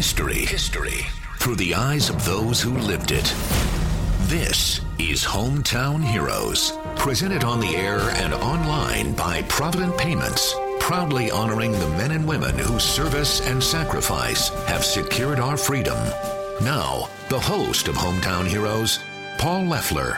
History through the eyes of those who lived it. This is Hometown Heroes, presented on the air and online by Provident Payments, proudly honoring the men and women whose service and sacrifice have secured our freedom. Now, the host of Hometown Heroes, Paul Leffler.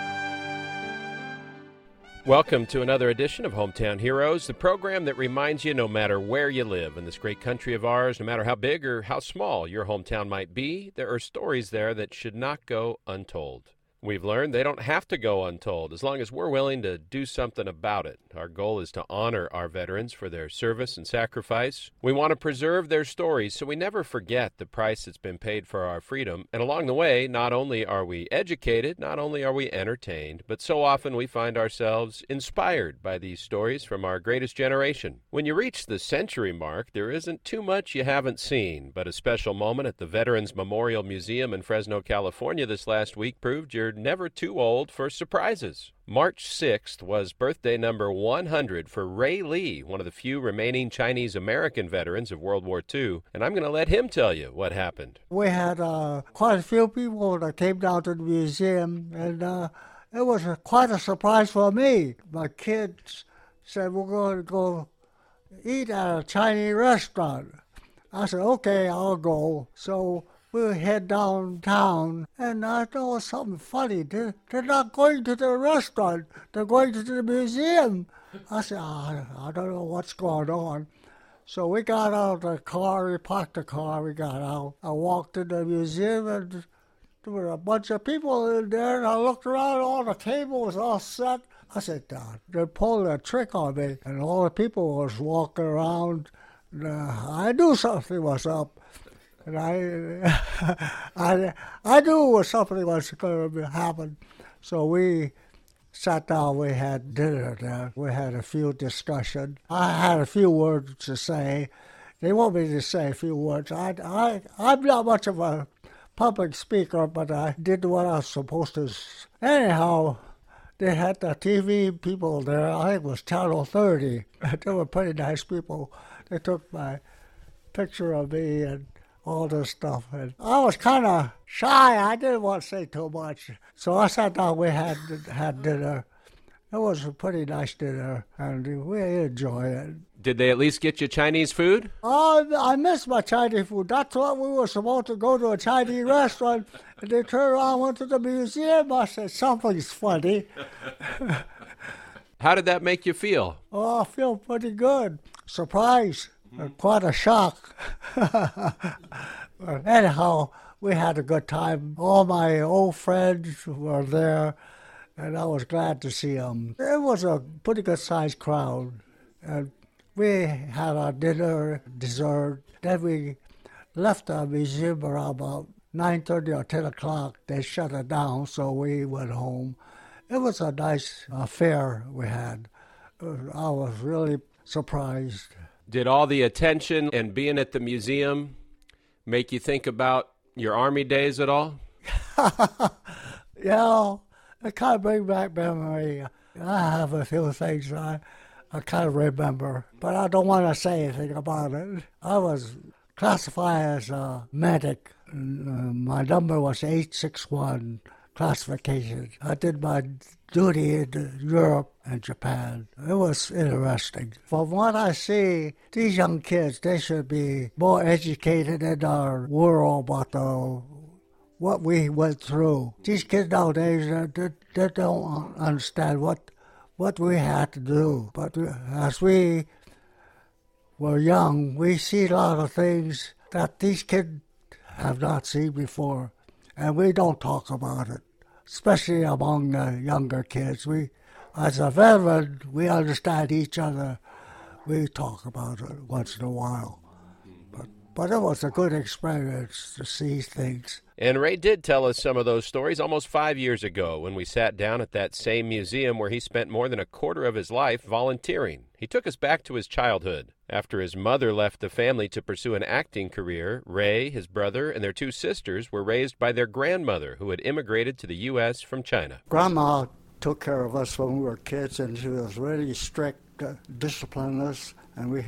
Welcome to another edition of Hometown Heroes, the program that reminds you no matter where you live in this great country of ours, no matter how big or how small your hometown might be, there are stories there that should not go untold. We've learned they don't have to go untold as long as we're willing to do something about it. Our goal is to honor our veterans for their service and sacrifice. We want to preserve their stories so we never forget the price that's been paid for our freedom. And along the way, not only are we educated, not only are we entertained, but so often we find ourselves inspired by these stories from our greatest generation. When you reach the century mark, there isn't too much you haven't seen, but a special moment at the Veterans Memorial Museum in Fresno, California this last week proved you're never too old for surprises. March 6th was birthday number 100 for Ray Lee, one of the few remaining Chinese-American veterans of World War II, and I'm going to let him tell you what happened. We had quite a few people that came down to the museum, and it was quite a surprise for me. My kids said, "We're going to go eat at a Chinese restaurant." I said, "Okay, I'll go." So we head downtown, and I thought something funny. They're not going to the restaurant. They're going to the museum. I said, I don't know what's going on. So we got out of the car, we parked the car, we got out. I walked to the museum, and there were a bunch of people in there, and I looked around, all the tables was all set. I said, they pulled a trick on me, and all the people was walking around. I knew something was up. And I knew something was going to happen. So we sat down, we had dinner there. We had a few discussions. I had a few words to say. They want me to say a few words. I'm not much of a public speaker, but I did what I was supposed to. Anyhow, they had the TV people there. I think it was Channel 30. They were pretty nice people. They took my picture of me and all this stuff. And I was kind of shy. I didn't want to say too much. So I sat down. We had dinner. It was a pretty nice dinner, and we enjoyed it. Did they at least get you Chinese food? I missed my Chinese food. That's what we were supposed to go to a Chinese restaurant, and they turned around and went to the museum. I said, something's funny. How did that make you feel? Oh, I feel pretty good. Surprised. Quite a shock. Anyhow, we had a good time. All my old friends were there, and I was glad to see them. It was a pretty good-sized crowd. And we had our dinner, dessert. Then we left the museum around about 9:30 or 10 o'clock. They shut it down, so we went home. It was a nice affair we had. I was really surprised. Did all the attention and being at the museum make you think about your Army days at all? Yeah, it kind of brings back memory. I have a few things I kind of remember, but I don't want to say anything about it. I was classified as a medic. My number was 861 classification. I did my duty in Europe and Japan. It was interesting. From what I see, these young kids, they should be more educated in our world about what we went through. These kids nowadays, they don't understand what we had to do. But as we were young, we see a lot of things that these kids have not seen before, and we don't talk about it. Especially among the younger kids. We, as a veteran, we understand each other. We talk about it once in a while. But it was a good experience to see things. And Ray did tell us some of those stories almost 5 years ago when we sat down at that same museum where he spent more than a quarter of his life volunteering. He took us back to his childhood. After his mother left the family to pursue an acting career, Ray, his brother, and their two sisters were raised by their grandmother, who had immigrated to the U.S. from China. Grandma took care of us when we were kids, and she was really strict, disciplined us, and we had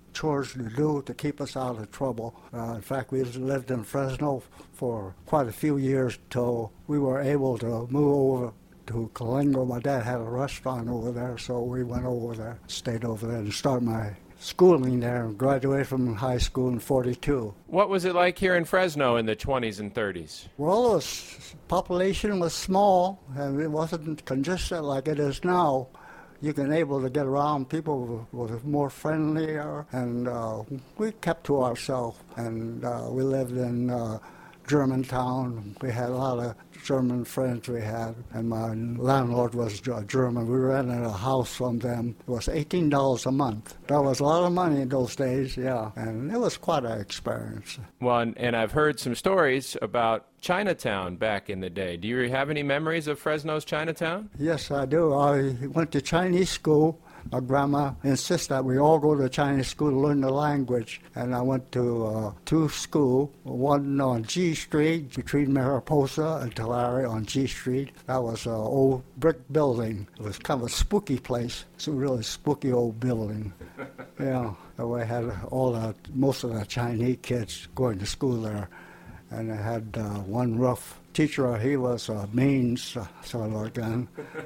chores to do to keep us out of trouble. In fact, we lived in Fresno for quite a few years till we were able to move over to Coalingo. My dad had a restaurant over there, so we went over there, stayed over there, and started my schooling there and graduated from high school in 42. What was it like here in Fresno in the 20s and 30s? Well, the population was small, and it wasn't congested like it is now. You can able to get around. People were more friendlier, and we kept to ourselves. And we lived in Germantown. We had a lot of German friends we had, and my landlord was German. We rented a house from them. It was $18 a month. That was a lot of money in those days, yeah, and it was quite an experience. Well, and I've heard some stories about Chinatown back in the day. Do you have any memories of Fresno's Chinatown? Yes, I do. I went to Chinese school. My grandma insisted that we all go to Chinese school to learn the language. And I went to two schools, one on G Street between Mariposa and Tulare on G Street. That was an old brick building. It was kind of a spooky place. It's a really spooky old building. Yeah, we had most of the Chinese kids going to school there. And I had one rough teacher. He was a mean sort of like that.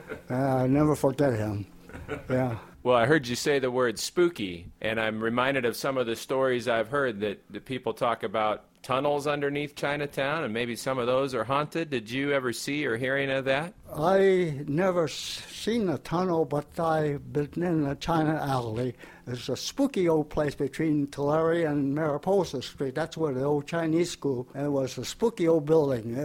I never forget him. Yeah. Well, I heard you say the word spooky, and I'm reminded of some of the stories I've heard that people talk about tunnels underneath Chinatown, and maybe some of those are haunted. Did you ever see or hear any of that? I never seen a tunnel, but I've been in the China Alley. It's a spooky old place between Tulare and Mariposa Street. That's where the old Chinese school, and it was a spooky old building.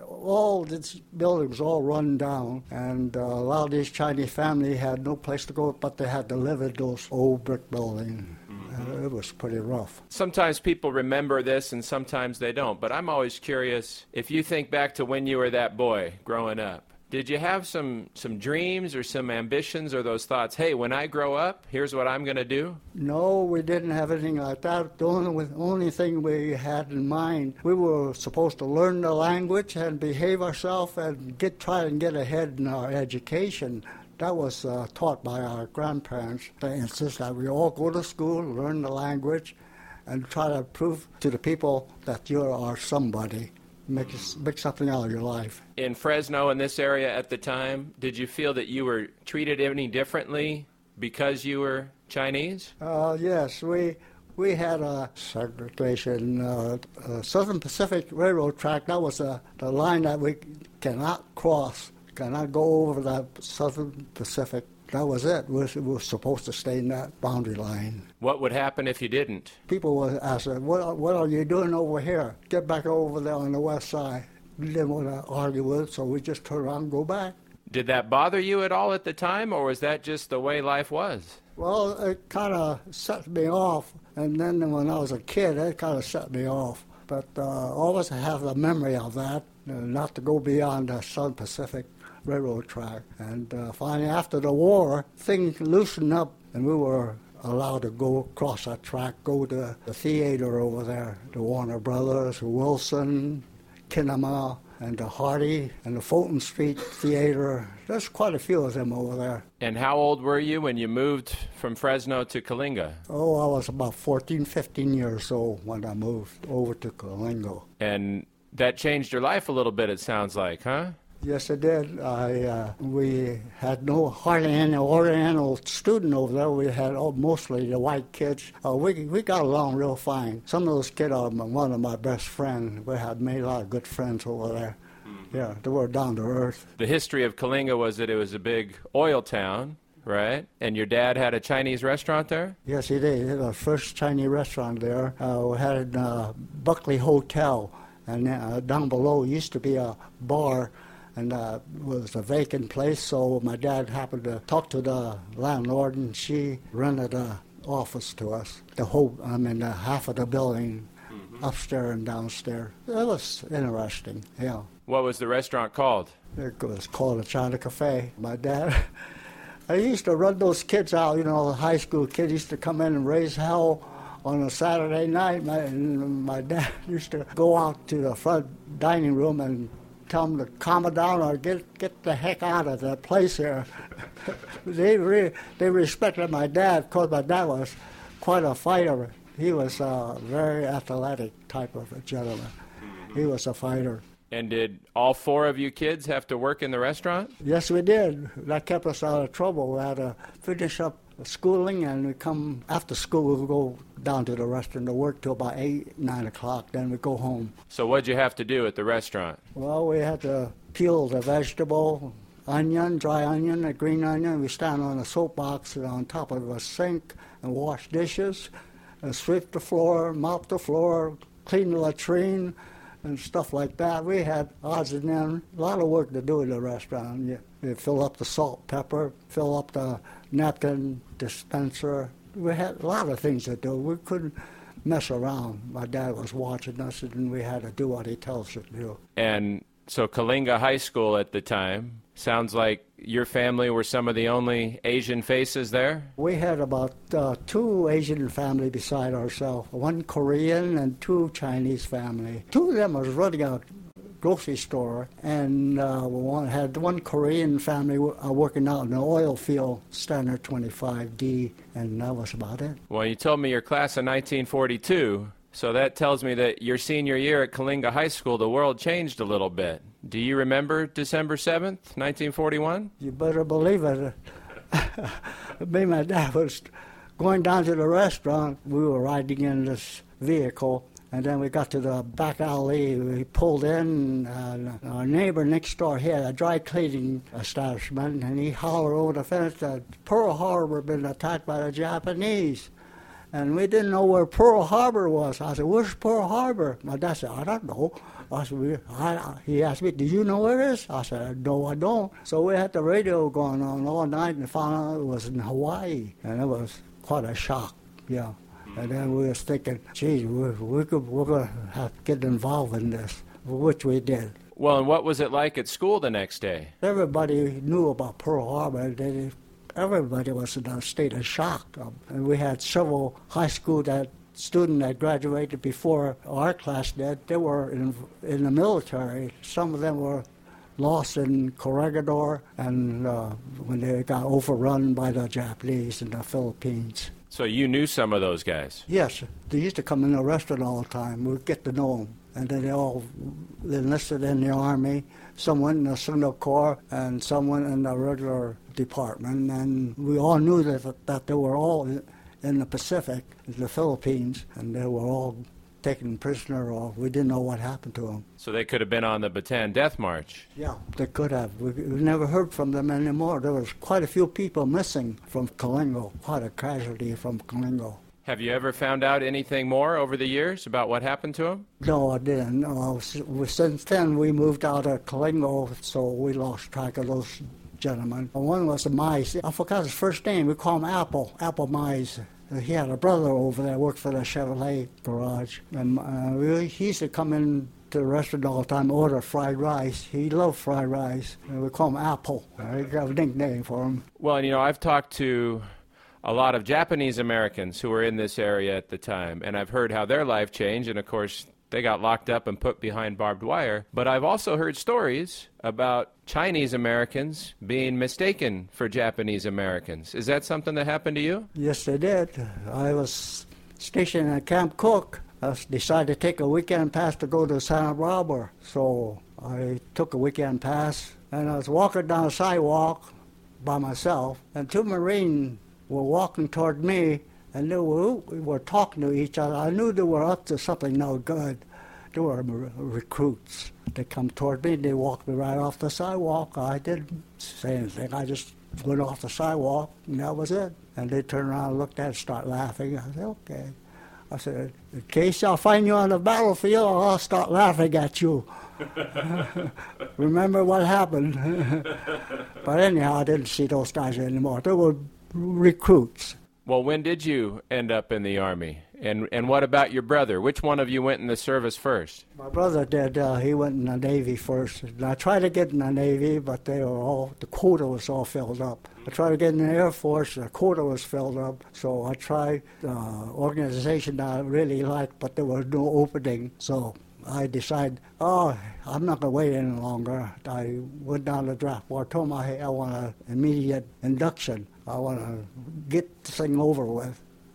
This building was all run down, and a lot of these Chinese families had no place to go, but they had to live in those old brick buildings. It was pretty rough. Sometimes people remember this and sometimes they don't, but I'm always curious, if you think back to when you were that boy growing up, did you have some dreams or some ambitions or those thoughts, hey, when I grow up, here's what I'm going to do? No, we didn't have anything like that. The only thing we had in mind, we were supposed to learn the language and behave ourselves and try and get ahead in our education. That was taught by our grandparents. They insist that we all go to school, learn the language, and try to prove to the people that you are somebody. Make something out of your life. In Fresno, in this area at the time, did you feel that you were treated any differently because you were Chinese? Yes, we had a segregation. Southern Pacific Railroad track, that was the line that we cannot cross. Cannot go over that Southern Pacific. That was it. We were supposed to stay in that boundary line. What would happen if you didn't? People would ask, what are you doing over here? Get back over there on the west side. We didn't want to argue with it, so we just turned around and go back. Did that bother you at all at the time, or was that just the way life was? Well, it kind of set me off, and then when I was a kid, it kind of set me off. But always have the memory of that, not to go beyond the Southern Pacific Railroad track. And finally, after the war, things loosened up, and we were allowed to go across that track, go to the theater over there, the Warner Brothers, Wilson, Kinema, and the Hardy, and the Fulton Street Theater. There's quite a few of them over there. And how old were you when you moved from Fresno to Coalinga? Oh, I was about 14, 15 years old when I moved over to Coalinga. And that changed your life a little bit, it sounds like, huh? Yes, it did. We had hardly any Oriental student over there. We had mostly the white kids. We got along real fine. Some of those kids are one of my best friends. We had made a lot of good friends over there. Yeah, they were down to earth. The history of Coalinga was that it was a big oil town, right? And your dad had a Chinese restaurant there? Yes, he did. He had the first Chinese restaurant there. We had it in Buckley Hotel. And down below used to be a bar. And it was a vacant place, so my dad happened to talk to the landlord, and she rented an office to us. Half of the building, upstairs and downstairs. It was interesting, yeah. What was the restaurant called? It was called a China Cafe. My dad, I used to run those kids out, the high school kids used to come in and raise hell on a Saturday night. My dad used to go out to the front dining room and tell them to calm it down or get the heck out of the place here. They respected my dad because my dad was quite a fighter. He was a very athletic type of a gentleman. He was a fighter. And did all four of you kids have to work in the restaurant? Yes, we did. That kept us out of trouble. We had to finish up schooling, and we come after school, we go down to the restaurant to work till about 8, 9 o'clock. Then we go home. So what'd you have to do at the restaurant? Well, we had to peel the vegetable, onion, dry onion, a green onion. We stand on a soapbox on top of a sink and wash dishes, and sweep the floor, mop the floor, clean the latrine, and stuff like that. We had odds and ends, a lot of work to do in the restaurant. You fill up the salt, pepper, fill up the napkin dispenser. We had a lot of things to do. We couldn't mess around. My dad was watching us, and we had to do what he tells us to do. And so Kalinga High School at the time, sounds like your family were some of the only Asian faces there? We had about 2 Asian family beside ourselves, 1 Korean and 2 Chinese family. 2 of them was running a grocery store, and we had 1 Korean family working out in the oil field, Standard 25D, and that was about it. Well, you told me your class of 1942, so that tells me that your senior year at Kalinga High School, the world changed a little bit. Do you remember December 7th, 1941? You better believe it. Me and my dad was going down to the restaurant. We were riding in this vehicle, and then we got to the back alley. We pulled in, and our neighbor next door, he had a dry cleaning establishment, and he hollered over the fence that Pearl Harbor had been attacked by the Japanese. And we didn't know where Pearl Harbor was. I said, "Where's Pearl Harbor?" My dad said, "I don't know." He asked me, "Do you know where it is?" I said, "No, I don't." So we had the radio going on all night and found out it was in Hawaii. And it was quite a shock, yeah. And then we was thinking, geez, we're going to have to get involved in this, which we did. Well, and what was it like at school the next day? Everybody knew about Pearl Harbor. Everybody was in a state of shock. And we had several high school students that graduated before our class did. They were in the military. Some of them were lost in Corregidor, and when they got overrun by the Japanese in the Philippines. So you knew some of those guys? Yes. They used to come in the restaurant all the time. We'd get to know them. And then they all enlisted in the Army. Some went in the Signal Corps, and some went in the regular department. And we all knew that they were all in the Pacific, in the Philippines, and they were all taken prisoner, or we didn't know what happened to them. So they could have been on the Bataan Death March? Yeah, they could have. We never heard from them anymore. There was quite a few people missing from Kalinga, quite a casualty from Kalinga. Have you ever found out anything more over the years about what happened to them? No, I didn't. Since then, we moved out of Kalinga, so we lost track of those gentlemen. One was a Mize. I forgot his first name. We call him Apple Mize. He had a brother over there, worked for the Chevrolet garage. And he used to come in to the restaurant all the time, order fried rice. He loved fried rice. And we call him Apple. We got a nickname for him. Well, you know, I've talked to a lot of Japanese Americans who were in this area at the time, and I've heard how their life changed, and of course they got locked up and put behind barbed wire. But I've also heard stories about Chinese Americans being mistaken for Japanese Americans. Is that something that happened to you? Yes, they did. I was stationed at Camp Cook. I decided to take a weekend pass to go to Santa Barbara. So I took a weekend pass, and I was walking down the sidewalk by myself, and 2 Marines were walking toward me, and they were talking to each other. I knew they were up to something no good. They were recruits. They come toward me, they walked me right off the sidewalk. I didn't say anything. I just went off the sidewalk, and that was it. And they turned around and looked at it and started laughing. I said, okay. I said, in case I'll find you on the battlefield, I'll start laughing at you. Remember what happened. But anyhow, I didn't see those guys anymore. They were recruits. Well, when did you end up in the Army? And what about your brother? Which one of you went in the service first? My brother did. He went in the Navy first. And I tried to get in the Navy, but the quota was all filled up. I tried to get in the Air Force, the quota was filled up. So I tried organization that I really liked, but there was no opening. So I decided, I'm not going to wait any longer. I went down the draft board, told him I want an immediate induction. I want to get this thing over with.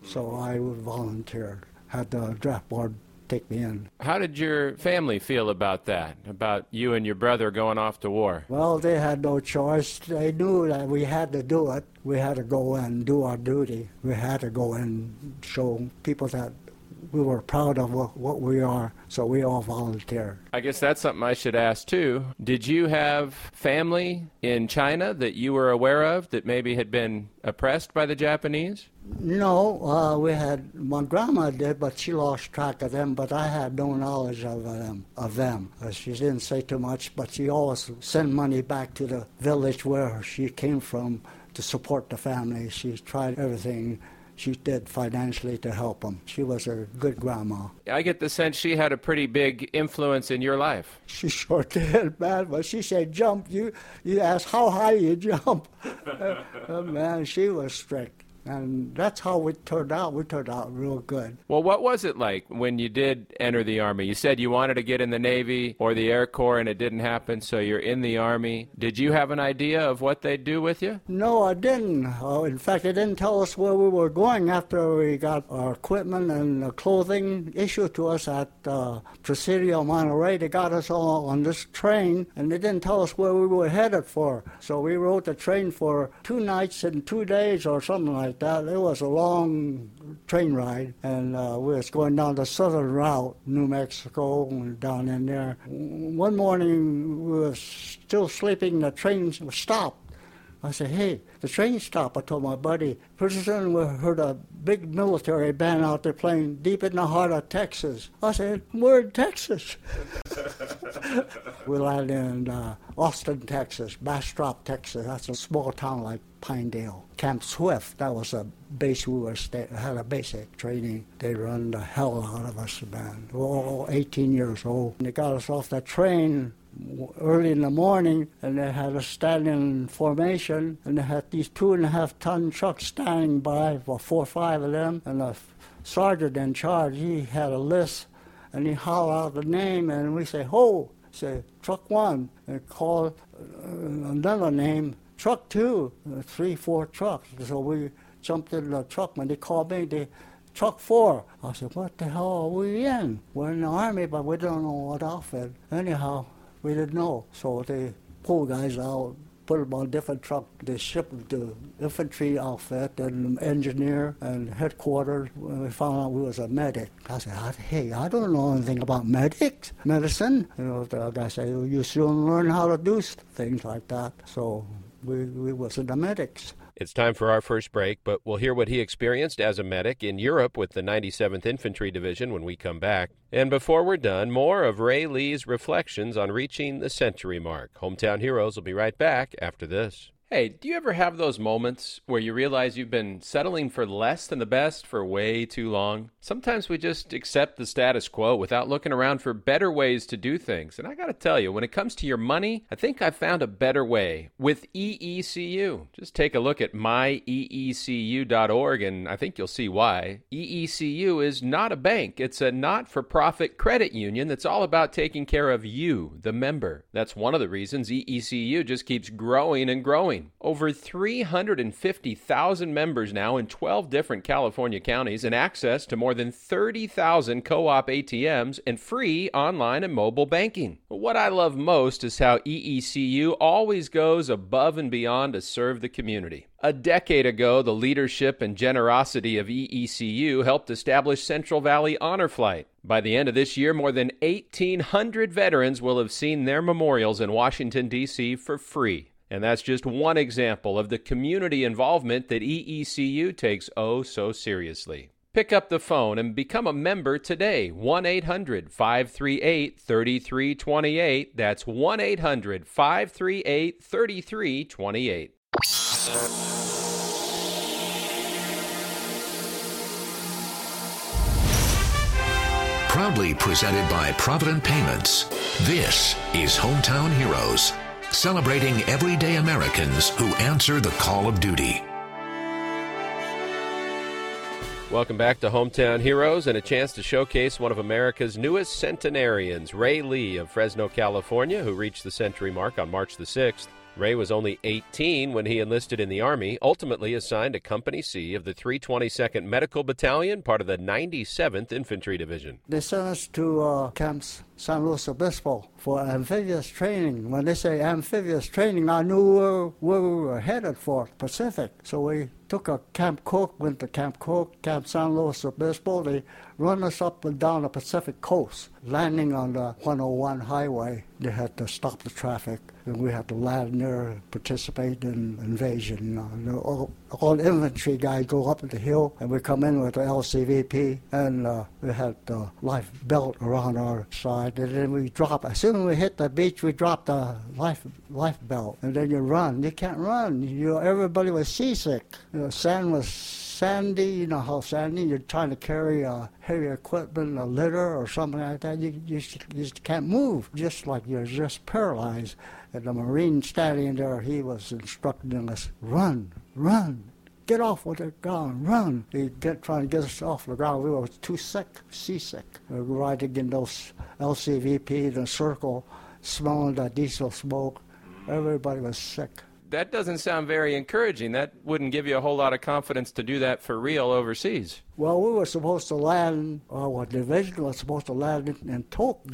So I volunteered, had the draft board take me in. How did your family feel about that, about you and your brother going off to war? Well, they had no choice. They knew that we had to do it. We had to go and do our duty. We had to go and show people that we were proud of what we are, so we all volunteered. I guess that's something I should ask, too. Did you have family in China that you were aware of that maybe had been oppressed by the Japanese? No, we had, my grandma did, but she lost track of them, but I had no knowledge of them. She didn't say too much, but she always sent money back to the village where she came from to support the family. She tried everything she did financially to help them. She was a good grandma. I get the sense she had a pretty big influence in your life. She sure did, man. But she said, jump. You asked how high you jump. Man, she was strict. And that's how we turned out. We turned out real good. Well, what was it like when you did enter the Army? You said you wanted to get in the Navy or the Air Corps, and it didn't happen, so you're in the Army. Did you have an idea of what they'd do with you? No, I didn't. In fact, they didn't tell us where we were going after we got our equipment and clothing issued to us at Presidio, Monterey. They got us all on this train, and they didn't tell us where we were headed for. So we rode the train for 2 nights and 2 days or something like that. It was a long train ride, and we was going down the southern route, New Mexico, and down in there. One morning, we were still sleeping. The train stopped. I said, hey, the train stopped. I told my buddy. Pretty soon we heard a big military band out there playing deep in the heart of Texas. I said, we're in Texas. We landed in Austin, Texas, Bastrop, Texas. That's a small town like Pinedale. Camp Swift, that was a base we were had a basic training. They run the hell out of us, man. We were all 18 years old. And they got us off that train early in the morning, and they had us stand in formation, and they had these 2.5-ton trucks standing by, for 4 or 5 of them, and the sergeant in charge, he had a list, and he hollered out the name, and we say, ho, say, truck 1, and call another name, truck 2, 3, 4 trucks. So we jumped in the truck. When they called me, truck 4. I said, what the hell are we in? We're in the Army, but we don't know what outfit. Anyhow, we didn't know. So they pulled guys out, put them on different truck. They shipped the infantry outfit and engineer and headquarters. When we found out we was a medic, I said, hey, I don't know anything about medics, medicine. You know, the guy said, you soon learn how to do things like that. So we was in the medics. It's time for our first break, but we'll hear what he experienced as a medic in Europe with the 97th Infantry Division when we come back. And before we're done, more of Ray Lee's reflections on reaching the century mark. Hometown Heroes will be right back after this. Hey, do you ever have those moments where you realize you've been settling for less than the best for way too long? Sometimes we just accept the status quo without looking around for better ways to do things. And I got to tell you, when it comes to your money, I think I've found a better way with EECU. Just take a look at myeecu.org and I think you'll see why. EECU is not a bank. It's a not-for-profit credit union that's all about taking care of you, the member. That's one of the reasons EECU just keeps growing and growing. Over 350,000 members now in 12 different California counties and access to more than 30,000 co-op ATMs and free online and mobile banking. What I love most is how EECU always goes above and beyond to serve the community. A decade ago, the leadership and generosity of EECU helped establish Central Valley Honor Flight. By the end of this year, more than 1,800 veterans will have seen their memorials in Washington, D.C. for free. And that's just one example of the community involvement that EECU takes oh so seriously. Pick up the phone and become a member today. 1-800-538-3328. That's 1-800-538-3328. Proudly presented by Provident Payments, this is Hometown Heroes, celebrating everyday Americans who answer the call of duty. Welcome back to Hometown Heroes and a chance to showcase one of America's newest centenarians, Ray Lee of Fresno, California, who reached the century mark on March the 6th. Ray was only 18 when he enlisted in the Army, ultimately assigned to Company C of the 322nd Medical Battalion, part of the 97th Infantry Division. They sent us to camps San Luis Obispo for amphibious training. When they say amphibious training, I knew where we were headed for, Pacific. So we took a Camp Cook, went to Camp Cook, Camp San Luis Obispo. They run us up and down the Pacific coast, landing on the 101 highway. They had to stop the traffic, and we had to land there, participate in invasion. All infantry guys go up the hill, and we come in with the LCVP, and we had the life belt around our side, and then we drop. As soon as we hit the beach, we drop the life belt, and then you run. You can't run. Everybody was seasick. Sand was sandy. You know how sandy. You're trying to carry heavy equipment, a litter or something like that. You just can't move. Just like you're just paralyzed. And the Marine standing there, he was instructing us, run, get off with the ground, run. Trying to get us off the ground. We were too sick, seasick. We were riding in those LCVP in a circle, smelling the diesel smoke. Everybody was sick. That doesn't sound very encouraging. That wouldn't give you a whole lot of confidence to do that for real overseas. Well, we were supposed to land, our division was supposed to land in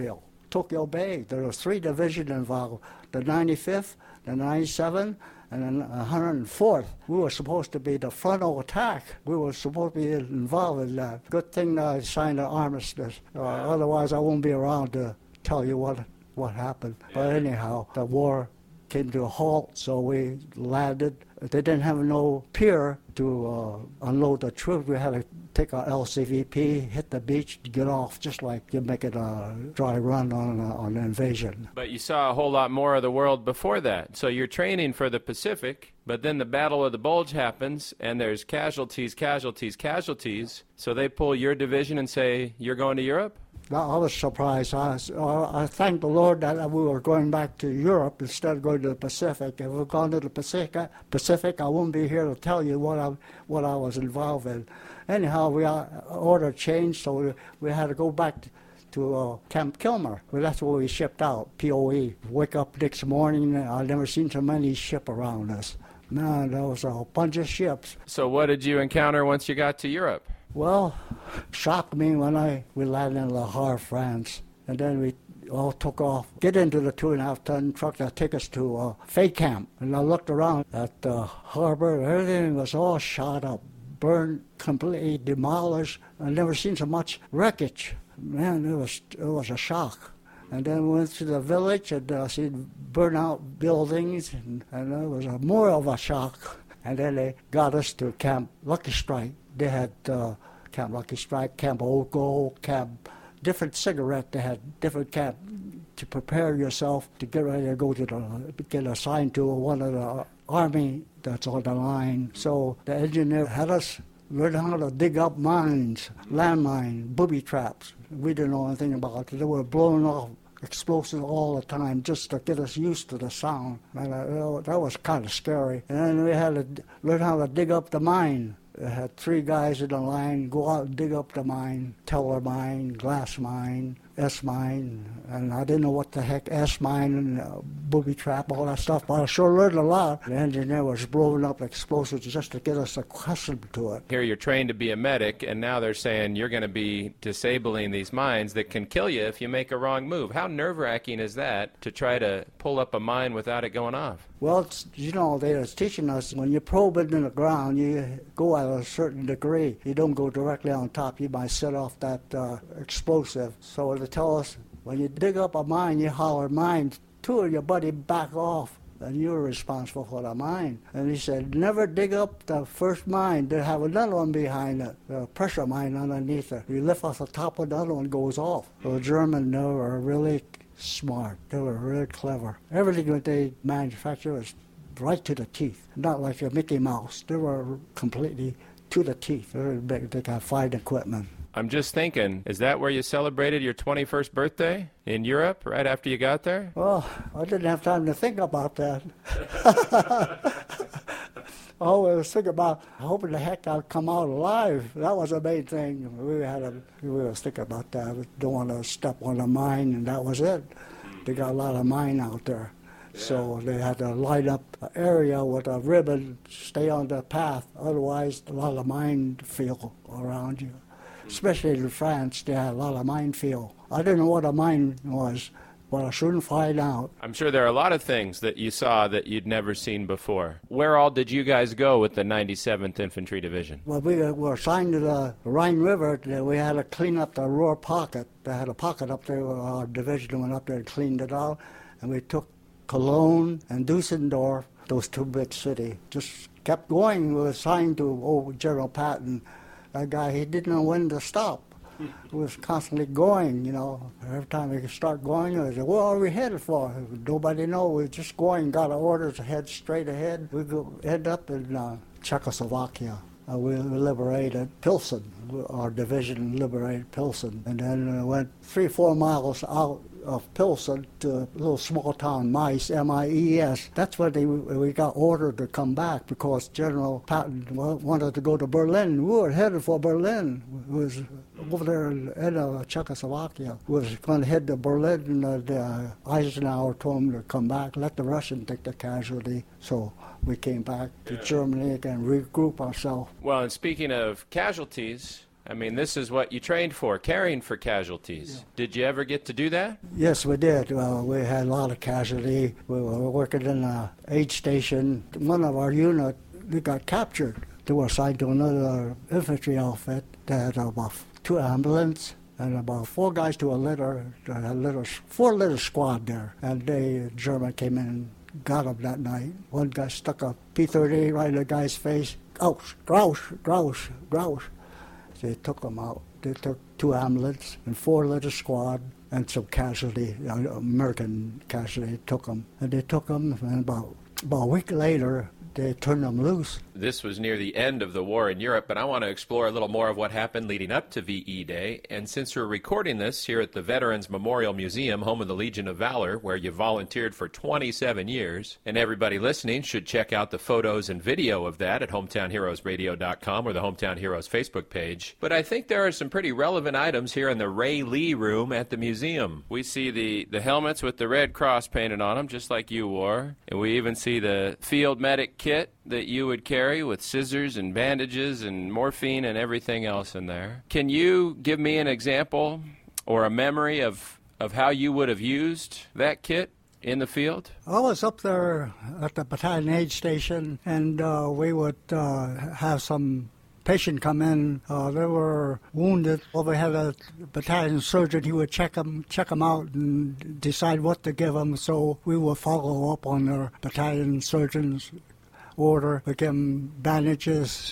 Tokyo Bay. There were 3 divisions involved, the 95th, the 97th, and then 104th. We were supposed to be the frontal attack. We were supposed to be involved in that. Good thing that I signed the armistice. Otherwise, I won't be around to tell you what happened. But anyhow, the war came to a halt, so we landed. They didn't have no pier to unload the troops. We had to take our LCVP, hit the beach, get off, just like you're making a dry run on an invasion. But you saw a whole lot more of the world before that. So you're training for the Pacific, but then the Battle of the Bulge happens, and there's casualties. So they pull your division and say, you're going to Europe? I was surprised. I thank the Lord that we were going back to Europe instead of going to the Pacific. If we'd gone to the Pacific, I wouldn't be here to tell you what I was involved in. Anyhow, order changed, so we had to go back to Camp Kilmer. Well, that's where we shipped out, POE. Wake up next morning, I've never seen so many ships around us. Man, there was a bunch of ships. So what did you encounter once you got to Europe? Well, shocked me when we landed in Le Havre, France. And then we all took off, get into the 2.5-ton truck that took us to Fay Camp. And I looked around at the harbor, everything was all shot up, burned, completely demolished. I've never seen so much wreckage. Man, it was a shock. And then we went to the village and seen burnt-out buildings, and it was more of a shock. And then they got us to Camp Lucky Strike. They had Camp Lucky Strike, Camp Old Gold, Camp different cigarette. They had different camp to prepare yourself to get ready to go to get assigned to one of the army that's on the line. So the engineer had us learn how to dig up mines, landmine, booby traps. We didn't know anything about it. They were blowing off explosives all the time just to get us used to the sound. And that was kind of scary. And then we had to learn how to dig up the mine. They had 3 guys in the line go out and dig up the mine, Teller mine, glass mine, S mine, and I didn't know what the heck S mine and booby trap, all that stuff, but I sure learned a lot. The engineer was blowing up explosives just to get us accustomed to it. Here you're trained to be a medic, and now they're saying you're going to be disabling these mines that can kill you if you make a wrong move. How nerve-wracking is that to try to pull up a mine without it going off? Well, they was teaching us when you probe it in the ground, you go at a certain degree. You don't go directly on top. You might set off that explosive. So they tell us, when you dig up a mine, you holler mine, 2 of your buddy back off, and you're responsible for the mine. And he said, never dig up the first mine. They have another one behind it, a pressure mine underneath it. You lift off the top, another one goes off. The German, they were really smart. They were really clever. Everything that they manufactured was right to the teeth, not like a Mickey Mouse. They were completely to the teeth. They got fine equipment. I'm just thinking, is that where you celebrated your 21st birthday? In Europe, right after you got there? Well, I didn't have time to think about that. I was thinking about hoping the heck I'd come out alive. That was the main thing. We were thinking about that. We don't want to step on a mine, and that was it. They got a lot of mine out there. So they had to line up an area with a ribbon, stay on the path. Otherwise, a lot of minefield around you. Especially in France, they had a lot of minefield. I didn't know what a mine was, but I soon find out. I'm sure there are a lot of things that you saw that you'd never seen before. Where all did you guys go with the 97th Infantry Division? Well, we were assigned to the Rhine River. We had to clean up the Ruhr pocket. They had a pocket up there where our division went up there and cleaned it out. And we took Cologne and Dusseldorf, those two big cities. Just kept going. We were assigned to General Patton. That guy, he didn't know when to stop. He was constantly going, you know. Every time we could start going, we said, where are we headed for? Nobody know. We were just going, got our orders to head straight ahead. We end up in Czechoslovakia. We liberated Pilsen. Our division liberated Pilsen. And then went 3-4 miles out of Pilsen to a little small town, Mies, M-I-E-S. That's where we got ordered to come back because General Patton wanted to go to Berlin. We were headed for Berlin. It was over there in Czechoslovakia. We was going to head to Berlin, and Eisenhower told him to come back, let the Russians take the casualty. So we came back to Germany and regroup ourselves. Well, and speaking of casualties, I mean, this is what you trained for, caring for casualties. Yeah. Did you ever get to do that? Yes, we did. We had a lot of casualty. We were working in an aid station. One of our unit, we got captured. They were assigned to another infantry outfit. They had about 2 ambulances and about 4 guys to a litter. They had a 4-litter squad there. And the German came in and got them that night. One guy stuck a P-38 right in the guy's face. Ouch, grouse, grouse, grouse. They took them out. They took 2 ambulances and 4-litter squad and some casualty, American casualty took them. And they took them, and about a week later, they turned them loose. This was near the end of the war in Europe, but I want to explore a little more of what happened leading up to VE Day. And since we're recording this here at the Veterans Memorial Museum, home of the Legion of Valor, where you volunteered for 27 years, and everybody listening should check out the photos and video of that at hometownheroesradio.com or the Hometown Heroes Facebook page. But I think there are some pretty relevant items here in the Ray Lee room at the museum. We see the helmets with the Red Cross painted on them, just like you wore. And we even see the field medic kit that you would carry with scissors and bandages and morphine and everything else in there. Can you give me an example or a memory of how you would have used that kit in the field? I was up there at the battalion aid station, and we would have some patient come in. They were wounded. Well, we had a battalion surgeon. He would check them out and decide what to give them. So we would follow up on their battalion surgeon's order. We give them bandages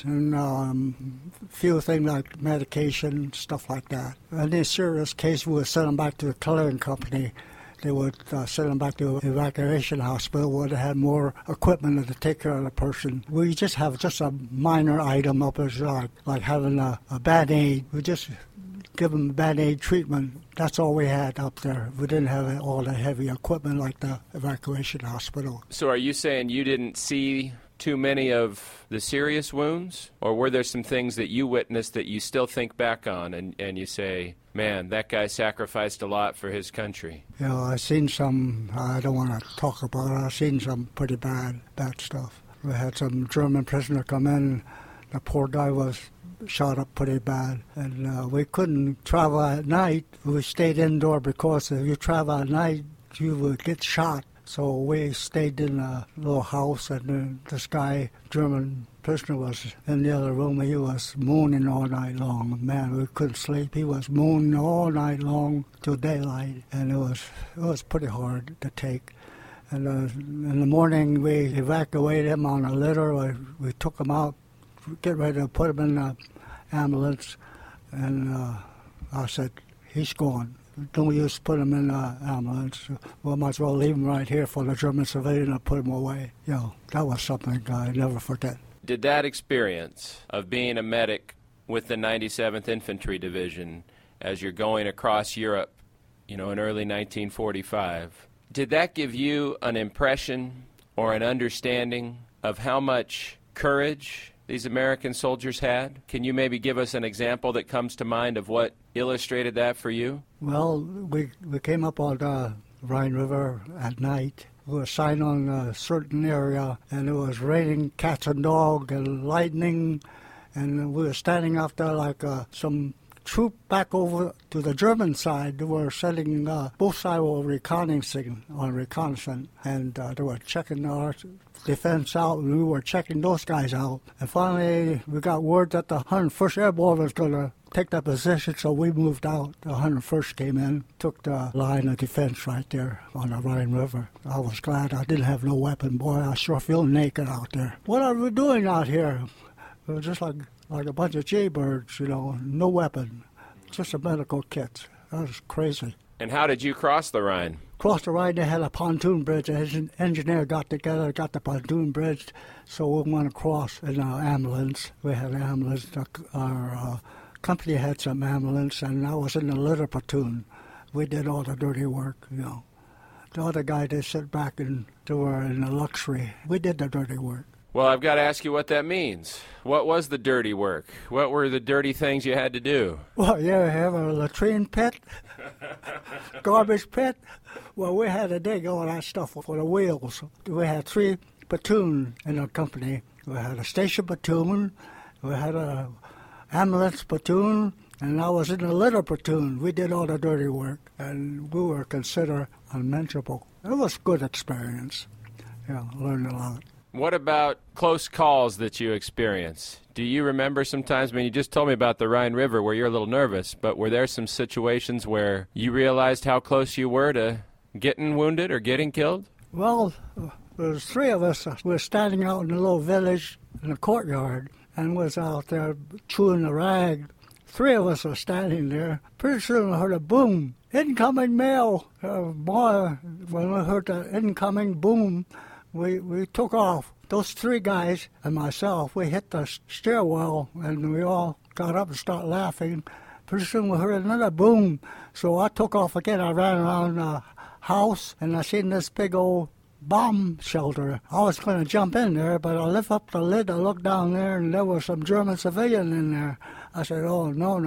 and few things like medication, stuff like that. In a serious case, we would send them back to the clearing company. They would send them back to evacuation hospital where they had more equipment to take care of the person. We just have a minor item up as like having a Band-Aid. We just give them Band-Aid treatment. That's all we had up there. We didn't have all the heavy equipment like the evacuation hospital. So are you saying you didn't see too many of the serious wounds? Or were there some things that you witnessed that you still think back on and you say, man, that guy sacrificed a lot for his country? You know, I've seen some, I don't want to talk about it, I've seen some pretty bad stuff. We had some German prisoner come in. The poor guy was shot up pretty bad. And we couldn't travel at night. We stayed indoor because if you travel at night, you would get shot. So we stayed in a little house, and this guy, German prisoner, was in the other room. He was mooning all night long. Man, we couldn't sleep. He was mooning all night long till daylight, and it was pretty hard to take. And in the morning, we evacuated him on a litter. We took him out, get ready to put him in the ambulance, and I said, he's gone. Don't use put him in the ambulance. We might as well leave him right here for the German civilian and put him away. You know, that was something I never forget. Did that experience of being a medic with the 97th Infantry Division as you're going across Europe, you know, in early 1945, did that give you an impression or an understanding of how much courage these American soldiers had? Can you maybe give us an example that comes to mind of what illustrated that for you? Well, we came up on the Rhine River at night, We were assigned on a certain area, and it was raining cats and dogs and lightning, and we were standing out there like some troop back over to the German side. They were sending both sides were reconnaissance, and they were checking our defense out, and we were checking those guys out. And finally, we got word that the 101st Airborne was going to take that position, so we moved out. The 101st came in, took the line of defense right there on the Rhine River. I was glad I didn't have no weapon. Boy, I sure feel naked out there. What are we doing out here? It was just like a bunch of jaybirds, no weapon, just a medical kit. That was crazy. And how did you cross the Rhine? Across the Rhine, they had a pontoon bridge. The engineer got together, got the pontoon bridge, so we went across in our ambulance. We had an ambulance. Our company had some ambulance, and I was in the litter platoon. We did all the dirty work, The other guy, they sit back and they were in the luxury. We did the dirty work. Well, I've got to ask you what that means. What was the dirty work? What were the dirty things you had to do? Well, you have a latrine pit, garbage pit. Well, we had to dig all that stuff for the wheels. We had 3 platoons in our company. We had a station platoon, we had a ambulance platoon, and I was in the litter platoon. We did all the dirty work, and we were considered unmentionable. It was a good experience. Learned a lot. What about close calls that you experienced? Do you remember sometimes, you just told me about the Rhine River where you're a little nervous, but were there some situations where you realized how close you were to getting wounded or getting killed? Well, there was 3 of us. We were standing out in a little village in the courtyard and was out there chewing the rag. 3 of us were standing there. Pretty soon I heard a boom. Incoming mail. Boy, when we heard the incoming boom, we took off. Those 3 guys and myself, we hit the stairwell, and we all got up and started laughing. Pretty soon we heard another boom, so I took off again. I ran around the house, and I seen this big old bomb shelter. I was going to jump in there, but I lift up the lid, I looked down there, and there was some German civilian in there. I said, oh, no,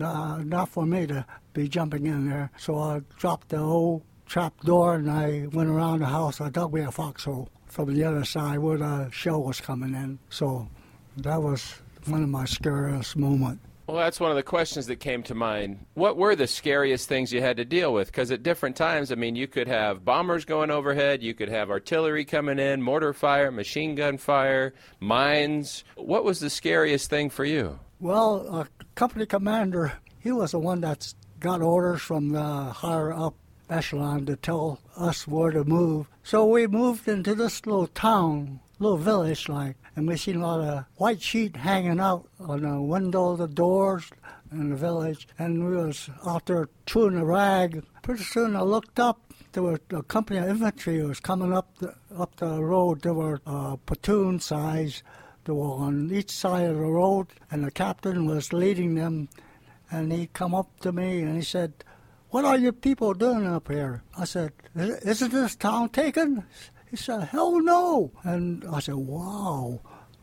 not for me to be jumping in there. So I dropped the old trap door, and I went around the house. I dug me a foxhole from the other side where the shell was coming in. So that was one of my scariest moments. Well, that's one of the questions that came to mind. What were the scariest things you had to deal with? Because at different times, you could have bombers going overhead, you could have artillery coming in, mortar fire, machine gun fire, mines. What was the scariest thing for you? Well, a company commander, he was the one that got orders from the higher up echelon to tell us where to move. So we moved into this little town, little village like, and we seen a lot of white sheet hanging out on the window, the doors in the village, and we was out there chewing the rag. Pretty soon I looked up, there was a company of infantry was coming up the road. There were platoon size. They were on each side of the road, and the captain was leading them, and he come up to me and he said, "What are you people doing up here?" I said, "Isn't this town taken?" He said, "Hell no." And I said, "Wow,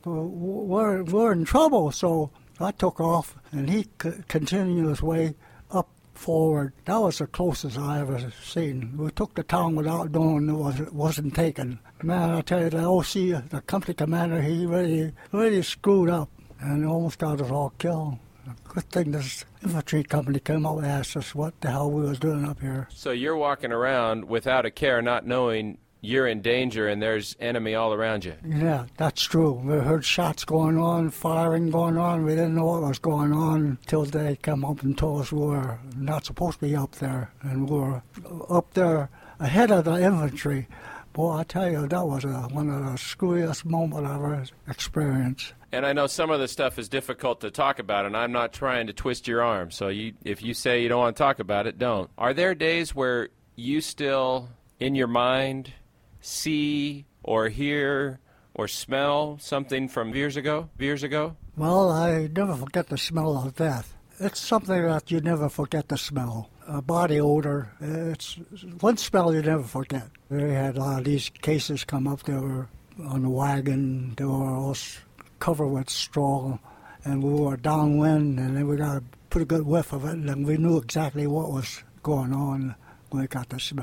we're in trouble." So I took off, and he continued his way up forward. That was the closest I ever seen. We took the town without knowing it wasn't taken. Man, I tell you, the OC, the company commander, he really screwed up and almost got us all killed. Good thing this infantry company came up and asked us what the hell we was doing up here. So you're walking around without a care, not knowing you're in danger and there's enemy all around you. Yeah, that's true. We heard shots going on, firing going on. We didn't know what was going on until they come up and told us we were not supposed to be up there. And we were up there ahead of the infantry. Boy, I tell you, that was one of the screwiest moments I've ever experienced. And I know some of the stuff is difficult to talk about, and I'm not trying to twist your arm. So if you say you don't want to talk about it, don't. Are there days where you still, in your mind, see or hear or smell something from years ago? Well, I never forget the smell of death. It's something that you never forget to smell. A body odor, it's one smell you never forget. We had a lot of these cases come up. They were on the wagon. They were all covered with straw, and we were downwind, and then we got a pretty good whiff of it, and we knew exactly what was going on when we got the smell.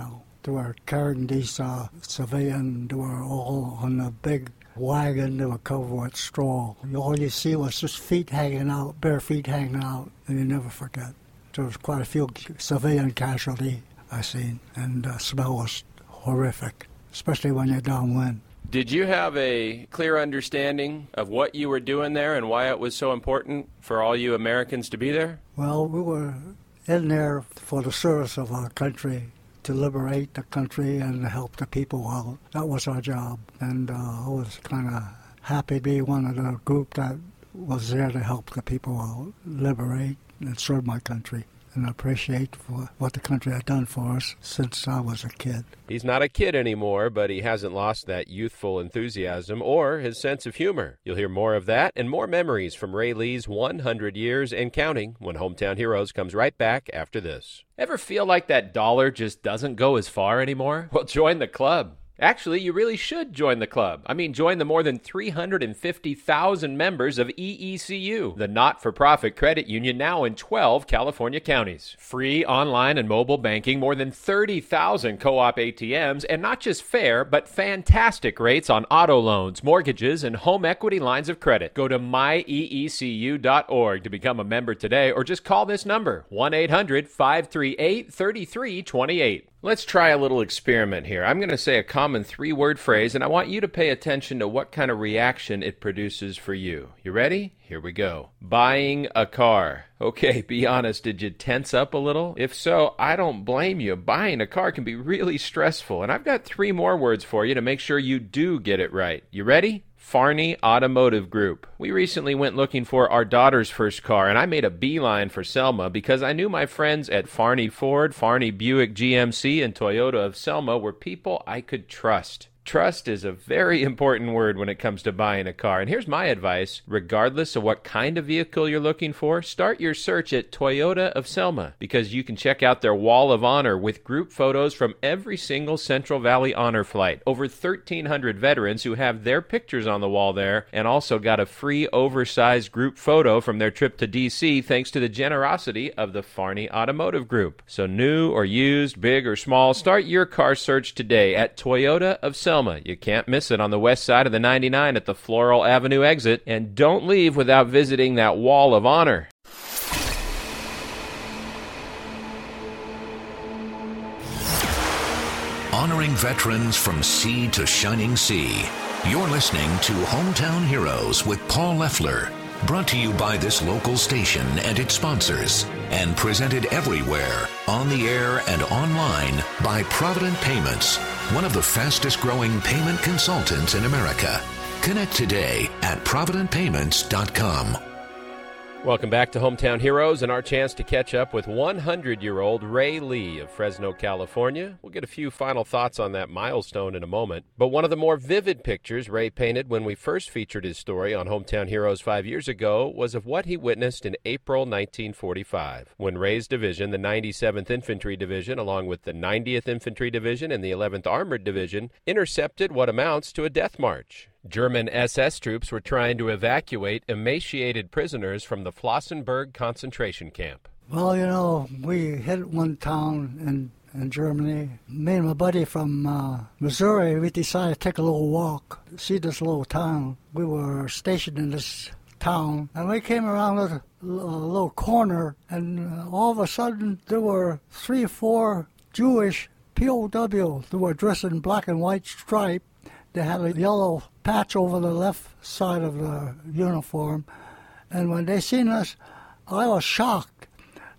They were carrying these civilians. They were all on a big wagon. They were covered with straw. All you see was just feet hanging out, bare feet hanging out, and you never forget. There was quite a few civilian casualties I seen, and the smell was horrific, especially when you're downwind. Did you have a clear understanding of what you were doing there and why it was so important for all you Americans to be there? Well, we were in there for the service of our country, to liberate the country and help the people out. That was our job, and I was kind of happy to be one of the group that was there to help the people out, liberate and serve my country, and appreciate for what the country had done for us since I was a kid. He's not a kid anymore, but he hasn't lost that youthful enthusiasm or his sense of humor. You'll hear more of that and more memories from Ray Lee's 100 years and counting when Hometown Heroes comes right back after this. Ever feel like that dollar just doesn't go as far anymore? Well, join the club. Actually, you really should join the club. I mean, join the more than 350,000 members of EECU, the not-for-profit credit union now in 12 California counties. Free online and mobile banking, more than 30,000 co-op ATMs, and not just fair, but fantastic rates on auto loans, mortgages, and home equity lines of credit. Go to myeecu.org to become a member today, or just call this number, 1-800-538-3328. Let's try a little experiment here. I'm going to say a common three-word phrase, and I want you to pay attention to what kind of reaction it produces for you. You ready? Here we go. Buying a car. Okay, be honest, did you tense up a little? If so, I don't blame you. Buying a car can be really stressful, and I've got three more words for you to make sure you do get it right. You ready? Farney Automotive Group. We recently went looking for our daughter's first car, and I made a beeline for Selma because I knew my friends at Farney Ford, Farney Buick GMC, and Toyota of Selma were people I could trust. Trust is a very important word when it comes to buying a car. And here's my advice. Regardless of what kind of vehicle you're looking for, start your search at Toyota of Selma because you can check out their Wall of Honor with group photos from every single Central Valley Honor flight. Over 1,300 veterans who have their pictures on the wall there and also got a free oversized group photo from their trip to D.C. thanks to the generosity of the Farney Automotive Group. So new or used, big or small, start your car search today at Toyota of Selma. You can't miss it on the west side of the 99 at the Floral Avenue exit. And don't leave without visiting that Wall of Honor. Honoring veterans from sea to shining sea. You're listening to Hometown Heroes with Paul Leffler. Brought to you by this local station and its sponsors. And presented everywhere, on the air and online, by Provident Payments, one of the fastest growing payment consultants in America. Connect today at providentpayments.com. Welcome back to Hometown Heroes and our chance to catch up with 100-year-old Ray Lee of Fresno, California. We'll get a few final thoughts on that milestone in a moment. But one of the more vivid pictures Ray painted when we first featured his story on Hometown Heroes 5 years ago was of what he witnessed in April 1945, when Ray's division, the 97th Infantry Division, along with the 90th Infantry Division and the 11th Armored Division, intercepted what amounts to a death march. German SS troops were trying to evacuate emaciated prisoners from the Flossenburg concentration camp. Well, you know, we hit one town in Germany. Me and my buddy from Missouri, we decided to take a little walk, see this little town. We were stationed in this town, and we came around a little corner, and all of a sudden there were 3 or 4 Jewish POWs that were dressed in black and white stripe. They had a yellow patch over the left side of the uniform. And when they seen us, I was shocked.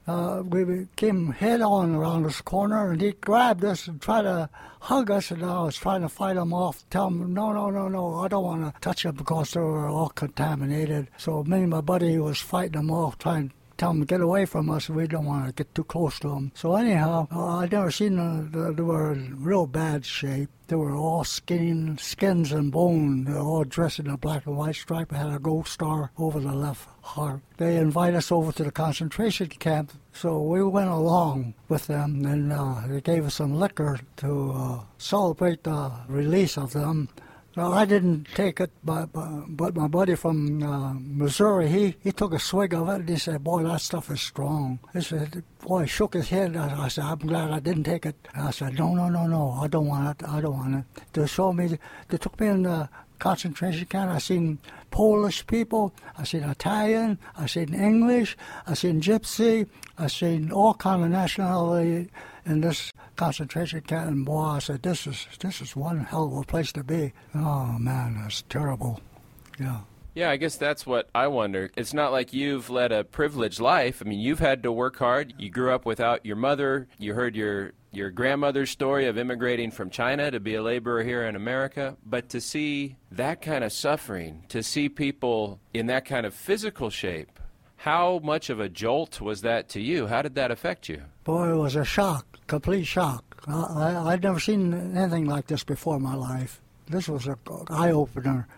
We came head on around this corner, and he grabbed us and tried to hug us, and I was trying to fight him off, tell him, no, I don't want to touch them because they were all contaminated. So me and my buddy was fighting them off, trying to tell them to get away from us. We don't want to get too close to them. So anyhow, I'd never seen them. They were in real bad shape. They were all skins and bone. They were all dressed in a black and white stripe. They had a gold star over the left heart. They invited us over to the concentration camp, so we went along with them, and they gave us some liquor to celebrate the release of them. So I didn't take it, but my buddy from Missouri, he took a swig of it, and he said, boy, that stuff is strong. He said, boy, he shook his head. I said, I'm glad I didn't take it. And I said, no, I don't want it. They took me in the concentration camp. I seen Polish people, I seen Italian, I seen English, I seen Gypsy, I seen all kind of nationality in this concentration camp. And boy, I said, this is one hell of a place to be. Oh man, that's terrible. Yeah. Yeah, I guess that's what I wonder. It's not like you've led a privileged life. I mean, you've had to work hard. You grew up without your mother. You heard your grandmother's story of immigrating from China to be a laborer here in America. But to see that kind of suffering, to see people in that kind of physical shape, how much of a jolt was that to you? How did that affect you? Boy, it was a shock, complete shock. I'd never seen anything like this before in my life. This was an eye-opener.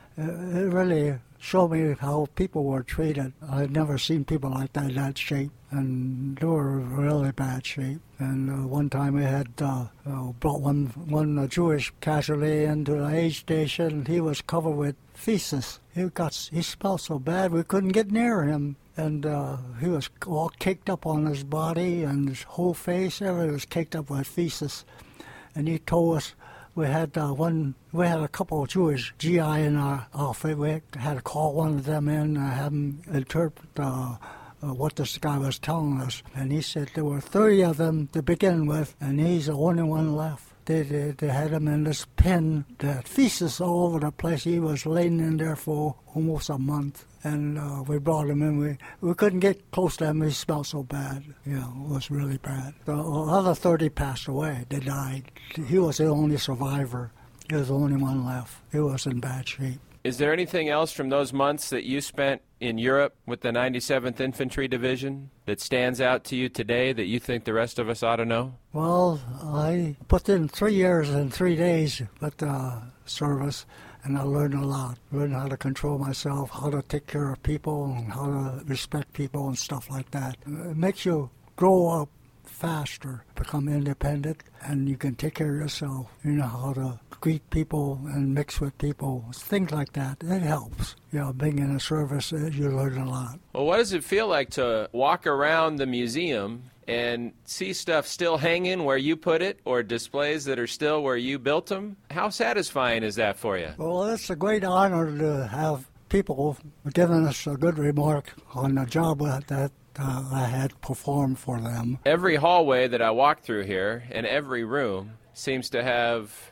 It really showed me how people were treated. I'd never seen people like that in that shape, and they were in really bad shape. And one time we had brought one Jewish casualty into the aid station. He was covered with feces. He smelled so bad we couldn't get near him. And he was all caked up on his body, and his whole face, everything was caked up with feces. And he told us, we had a couple of Jewish GI in our outfit. We had to call one of them in and have them interpret what this guy was telling us. And he said there were 30 of them to begin with, and he's the only one left. They had him in this pen, the feces all over the place. He was laying in there for almost a month. And we brought him in. We couldn't get close to him. He smelled so bad. Yeah, it was really bad. The other 30 passed away. They died. He was the only survivor. He was the only one left. He was in bad shape. Is there anything else from those months that you spent in Europe with the 97th Infantry Division that stands out to you today that you think the rest of us ought to know? Well, I put in 3 years and 3 days with service, and I learned a lot. Learned how to control myself, how to take care of people, and how to respect people and stuff like that. It makes you grow up faster, become independent, and you can take care of yourself. You know how to greet people and mix with people, things like that. It helps. You know, being in a service, you learn a lot. Well, what does it feel like to walk around the museum and see stuff still hanging where you put it, or displays that are still where you built them? How satisfying is that for you? Well, it's a great honor to have people giving us a good remark on the job that I had performed for them. Every hallway that I walk through here, and every room, seems to have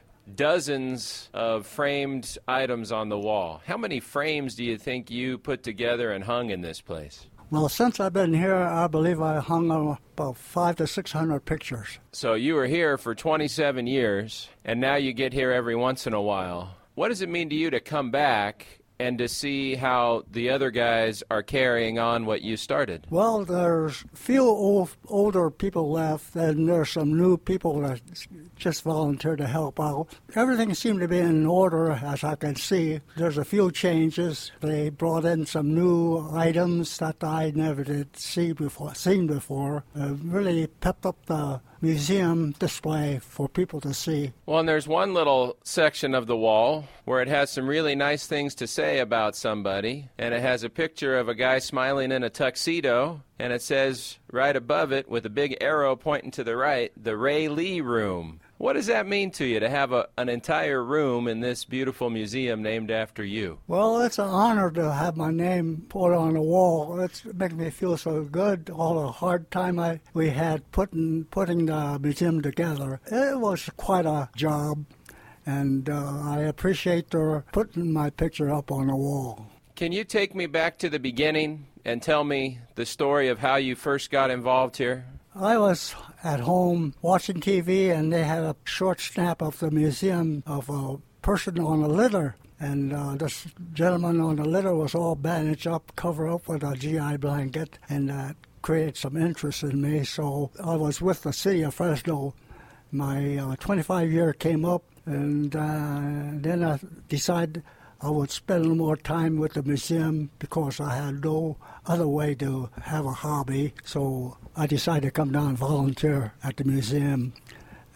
dozens of framed items on the wall. How many frames do you think you put together and hung in this place? Well, since I've been here, I believe I hung about 500 to 600 pictures. So you were here for 27 years, and now you get here every once in a while. What does it mean to you to come back and to see how the other guys are carrying on what you started? Well, there's few older people left, and there's some new people that just volunteered to help out. Everything seemed to be in order, as I can see. There's a few changes. They brought in some new items that I never did seen before. Really pepped up the museum display for people to see. Well, and there's one little section of the wall where it has some really nice things to say about somebody, and it has a picture of a guy smiling in a tuxedo, and it says right above it with a big arrow pointing to the right, the Ray Lee Room. What does that mean to you to have an entire room in this beautiful museum named after you? Well, it's an honor to have my name put on the wall. It makes me feel so good. All the hard time we had putting the museum together. It was quite a job, and I appreciate putting my picture up on the wall. Can you take me back to the beginning and tell me the story of how you first got involved here? I was at home watching TV, and they had a short snap of the museum of a person on a litter. And this gentleman on the litter was all bandaged up, covered up with a GI blanket, and that created some interest in me. So I was with the city of Fresno. My 25 year came up, and then I decided I would spend more time with the museum because I had no other way to have a hobby. So I decided to come down and volunteer at the museum.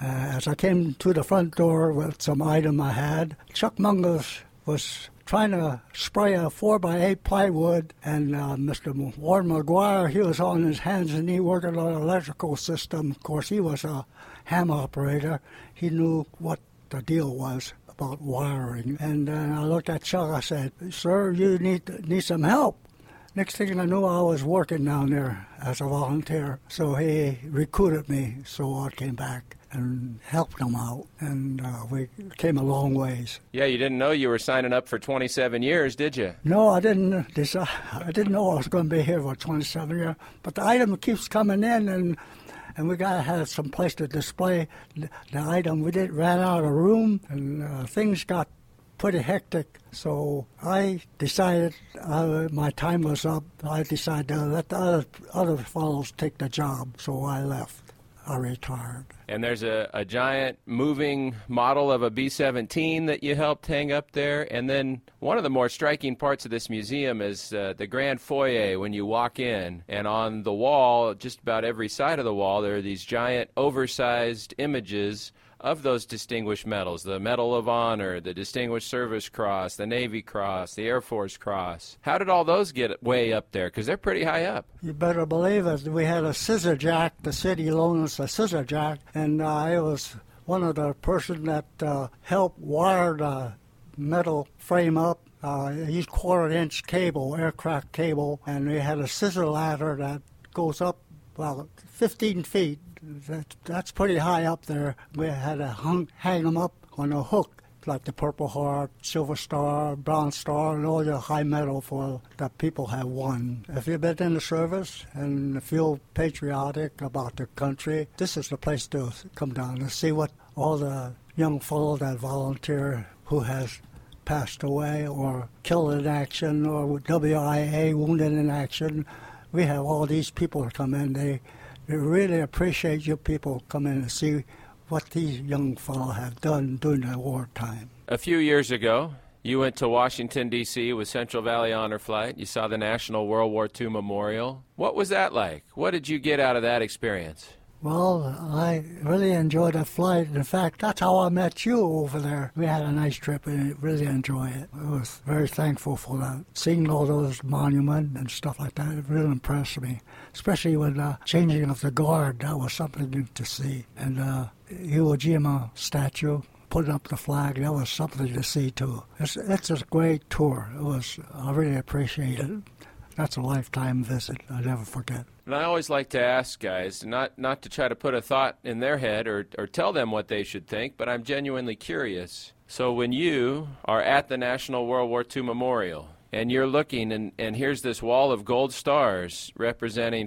As I came to the front door with some item I had, Chuck Mungus was trying to spray a 4x8 plywood, and Mr. Warren McGuire, he was on his hands and knees working on an electrical system. Of course, he was a ham operator. He knew what the deal was about wiring. And I looked at Chuck, I said, "Sir, you need some help." Next thing I knew, I was working down there as a volunteer. So he recruited me, so I came back and helped him out, and we came a long ways. Yeah, you didn't know you were signing up for 27 years, did you? No, I didn't. I didn't know I was going to be here for 27 years. But the item keeps coming in, and we got to have some place to display the item. We ran out of room, and things got pretty hectic. So I decided my time was up. I decided to let the other fellows take the job, so I left. I retired. And there's a giant moving model of a B-17 that you helped hang up there. And then one of the more striking parts of this museum is the grand foyer when you walk in. And on the wall, just about every side of the wall, there are these giant oversized images of those distinguished medals, the Medal of Honor, the Distinguished Service Cross, the Navy Cross, the Air Force Cross. How did all those get way up there? Because they're pretty high up. You better believe it. We had a scissor jack. The city loaned us a scissor jack, and I was one of the person that helped wire the metal frame up. Used quarter-inch cable, aircraft cable, and we had a scissor ladder that goes up about 15 feet. That's pretty high up there. We had to hang them up on a hook, like the Purple Heart, Silver Star, Bronze Star, and all the high medal for that people have won. If you've been in the service and feel patriotic about the country, this is the place to come down to see what all the young fellow that volunteer who has passed away or killed in action or WIA, wounded in action. We have all these people come in. They really appreciate you people come in and see what these young fellows have done during the wartime. A few years ago, you went to Washington, D.C. with Central Valley Honor Flight. You saw the National World War II Memorial. What was that like? What did you get out of that experience? Well, I really enjoyed that flight. In fact, that's how I met you over there. We had a nice trip and really enjoyed it. I was very thankful for that. Seeing all those monuments and stuff like that, it really impressed me. Especially with the changing of the guard, that was something to see. And the Iwo Jima statue, putting up the flag, that was something to see too. It's a great tour. I really appreciate it. That's a lifetime visit. I'll never forget. And I always like to ask guys, not to try to put a thought in their head or tell them what they should think, but I'm genuinely curious. So when you are at the National World War II Memorial, and you're looking, and here's this wall of gold stars representing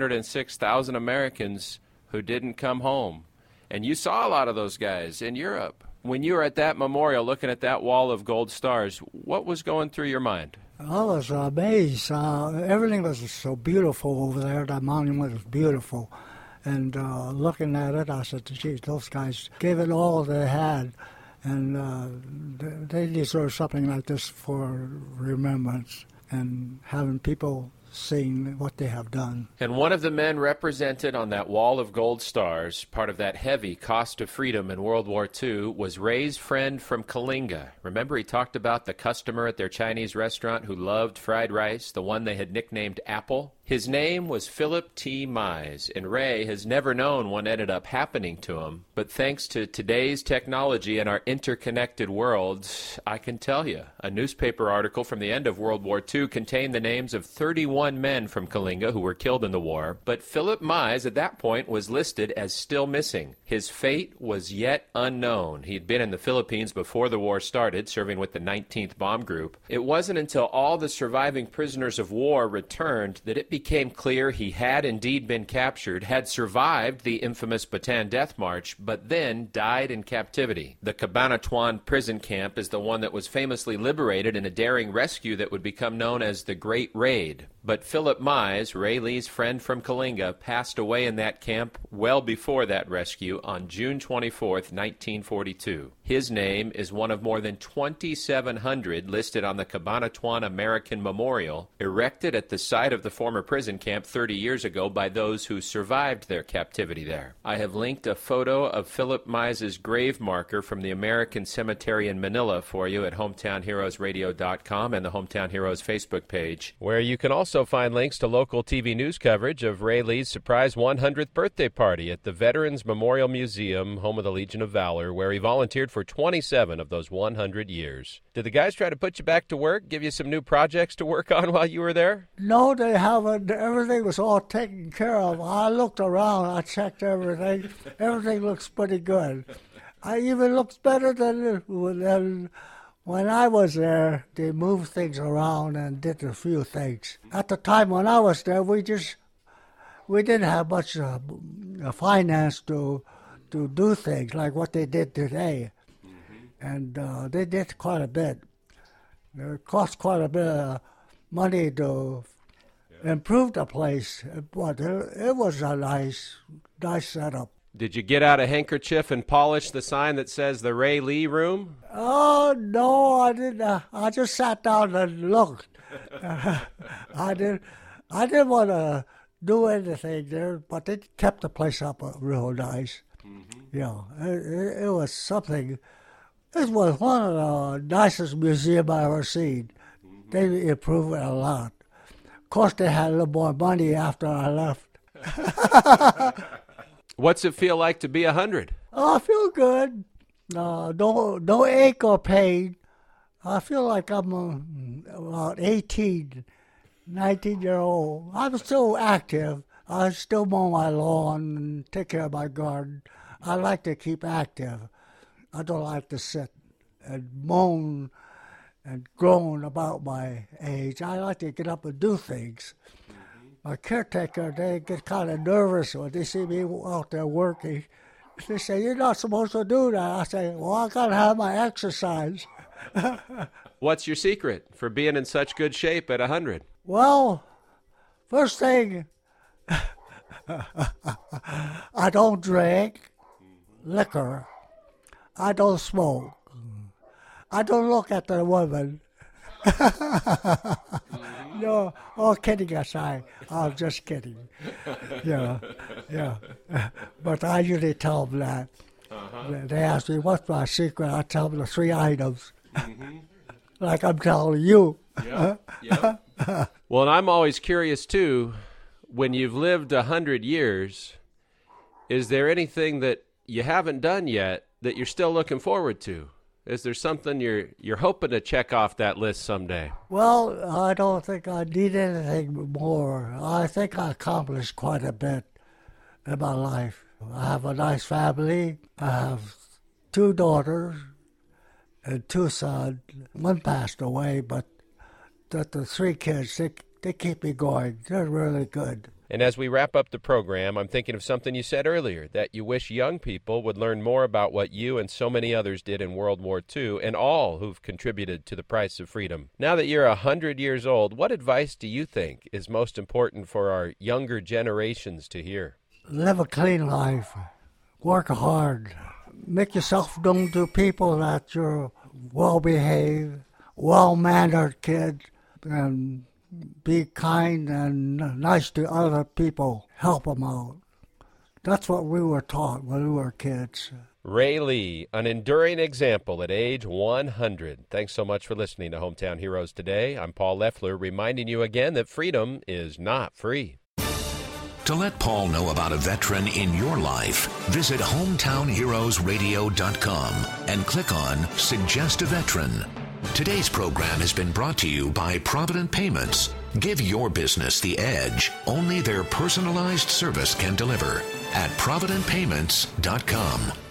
406,000 Americans who didn't come home, and you saw a lot of those guys in Europe. When you were at that memorial looking at that wall of gold stars, what was going through your mind? I was amazed. Everything was so beautiful over there. That monument was beautiful. And looking at it, I said, geez, those guys gave it all they had. And they deserve something like this for remembrance and having people seeing what they have done. And one of the men represented on that wall of gold stars, part of that heavy cost of freedom in World War II, was Ray's friend from Kalinga. Remember he talked about the customer at their Chinese restaurant who loved fried rice, the one they had nicknamed Apple? His name was Philip T. Mize, and Ray has never known what ended up happening to him. But thanks to today's technology and our interconnected worlds, I can tell you, a newspaper article from the end of World War II contained the names of 31 men from Kalinga who were killed in the war. But Philip Mize at that point was listed as still missing. His fate was yet unknown. He'd been in the Philippines before the war started, serving with the 19th Bomb Group. It wasn't until all the surviving prisoners of war returned that it became clear he had indeed been captured, had survived the infamous Bataan Death March, but then died in captivity. The Cabanatuan prison camp is the one that was famously liberated in a daring rescue that would become known as the Great Raid. But Philip Mize, Ray Lee's friend from Kalinga, passed away in that camp well before that rescue on June 24th, 1942. His name is one of more than 2,700 listed on the Cabanatuan American Memorial, erected at the site of the former prison camp 30 years ago by those who survived their captivity there. I have linked a photo of Philip Mize's grave marker from the American Cemetery in Manila for you at hometownheroesradio.com and the Hometown Heroes Facebook page, where you can also find links to local TV news coverage of Ray Lee's surprise 100th birthday party at the Veterans Memorial Museum, home of the Legion of Valor, where he volunteered for 27 of those 100 years. Did the guys try to put you back to work, give you some new projects to work on while you were there? No, they haven't. Everything was all taken care of. I looked around. I checked everything. Everything looks pretty good. I even looks better than when I was there. They moved things around and did a few things. At the time when I was there, we didn't have much finance to do things like what they did today. And they did quite a bit. It cost quite a bit of money to improve the place, but it was a nice setup. Did you get out a handkerchief and polish the sign that says the Ray Lee Room? Oh, no, I didn't. I just sat down and looked. I didn't want to do anything there, but they kept the place up real nice. Mm-hmm. Yeah, it was something. It was one of the nicest museums I ever seen. Mm-hmm. They improved it a lot. Of course, they had a little more money after I left. What's it feel like to be 100? Oh, I feel good. No ache or pain. I feel like I'm about 18, 19-year-old. I'm still active. I still mow my lawn and take care of my garden. I like to keep active. I don't like to sit and moan and groan about my age. I like to get up and do things. Mm-hmm. My caretaker, they get kind of nervous when they see me out there working. They say, "You're not supposed to do that." I say, "Well, I got to have my exercise." What's your secret for being in such good shape at 100? Well, first thing, I don't drink liquor. I don't smoke. I don't look at the woman. No, all kidding aside, I'm just kidding. Yeah. But I usually tell them that. Uh-huh. They ask me, what's my secret? I tell them the 3 items. Mm-hmm. Like I'm telling you. Yeah. Well, and I'm always curious, too, when you've lived 100 years, is there anything that you haven't done yet that you're still looking forward to? Is there something you're hoping to check off that list someday? Well, I don't think I need anything more. I think I accomplished quite a bit in my life. I have a nice family. I have 2 daughters and 2 sons. One passed away, but the 3 kids, they keep me going. They're really good. And as we wrap up the program, I'm thinking of something you said earlier, that you wish young people would learn more about what you and so many others did in World War II and all who've contributed to the price of freedom. Now that you're 100 years old, what advice do you think is most important for our younger generations to hear? Live a clean life. Work hard. Make yourself known to people that you're well-behaved, well-mannered kid, and be kind and nice to other people. Help them out. That's what we were taught when we were kids. Ray Lee, an enduring example at age 100. Thanks so much for listening to Hometown Heroes today. I'm Paul Leffler, reminding you again that freedom is not free. To let Paul know about a veteran in your life, visit hometownheroesradio.com and click on Suggest a Veteran. Today's program has been brought to you by Provident Payments. Give your business the edge only their personalized service can deliver at providentpayments.com.